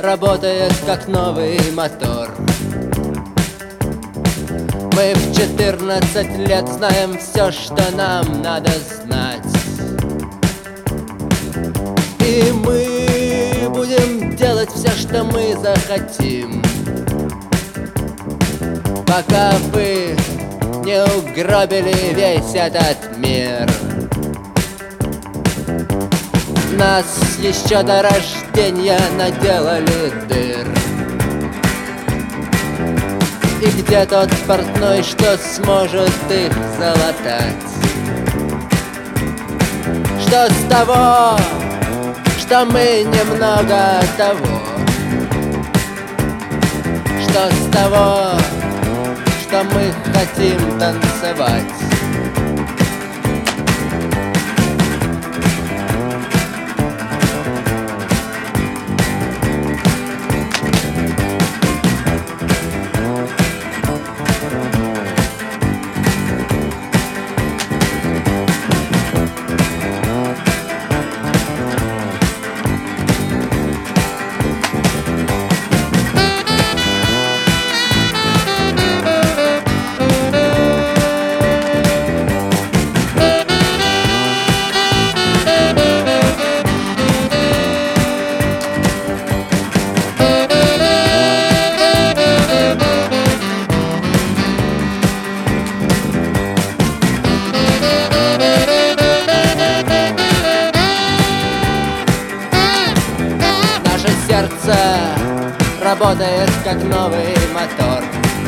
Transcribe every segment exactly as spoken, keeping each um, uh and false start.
работает как новый мотор. Мы в четырнадцать лет знаем все, что нам надо знать. И мы будем делать все, что мы захотим, пока вы не угробили весь этот мир. Нас еще до рождения наделали дыр. И где тот портной, что сможет их залатать? Что с того, что мы немного того? Что с того, что мы хотим танцевать? Сердце работает как новый мотор.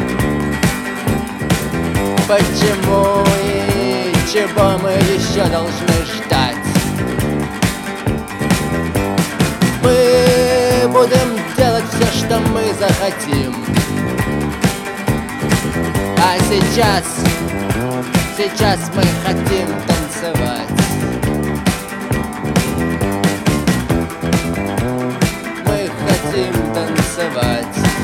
Почему и чего мы еще должны ждать? Мы будем делать все, что мы захотим. А сейчас, сейчас мы хотим танцевать. Хотим танцевать.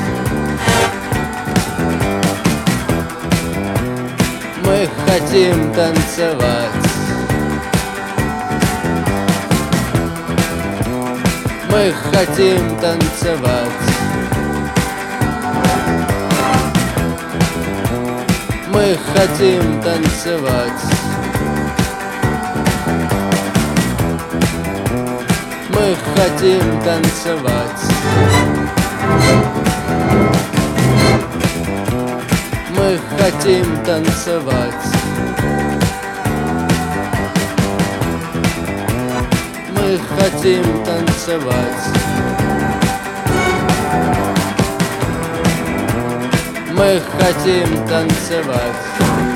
Мы хотим танцевать. Мы хотим танцевать. Мы хотим танцевать. Мы хотим танцевать. Мы хотим танцевать. Мы хотим танцевать. Мы хотим танцевать.